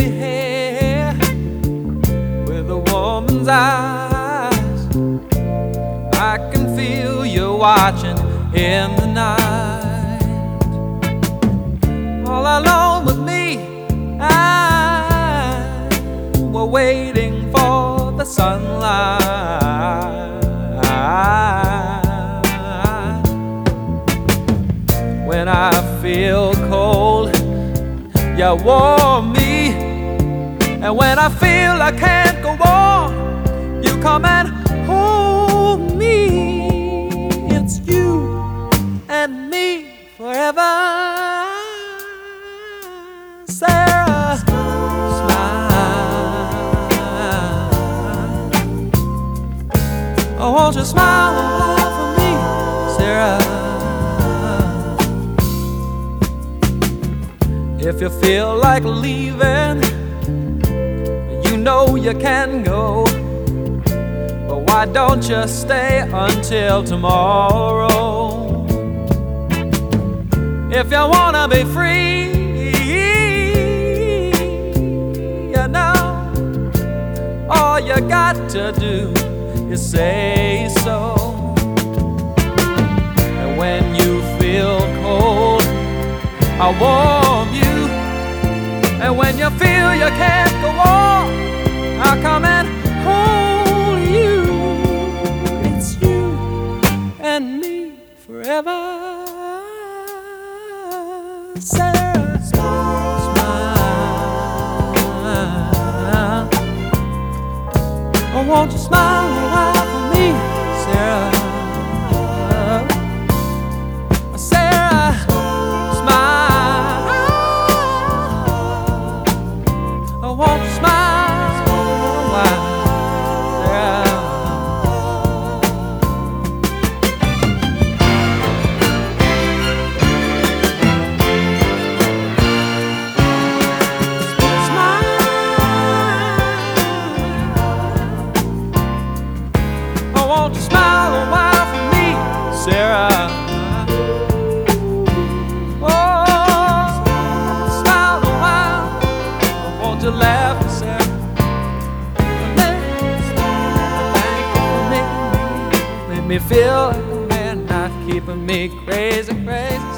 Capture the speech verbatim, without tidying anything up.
hair with a woman's eyes. I can feel you watching in the night. All alone with me, I were waiting for the sunlight. When I feel cold, you warm me, and when I feel I can't go on, you come and hold me. It's you and me forever, Sarah. Smile. Oh, won't you smile a while for me, Sarah? If you feel like leaving, you know you can go, but why don't you stay until tomorrow? If you wanna be free, you know, all you got to do is say so. And when you feel cold, I'll warm you. And when you feel you can't go on, I'll come and hold you. It's you and me forever, Sarah. Smile. Oh, won't you smile a while for me, Sarah? Won't you smile a while, Sarah? Smile. Oh, won't you smile a while for me, Sarah? To laugh and say, make me feel like a man, not keeping me crazy, crazy.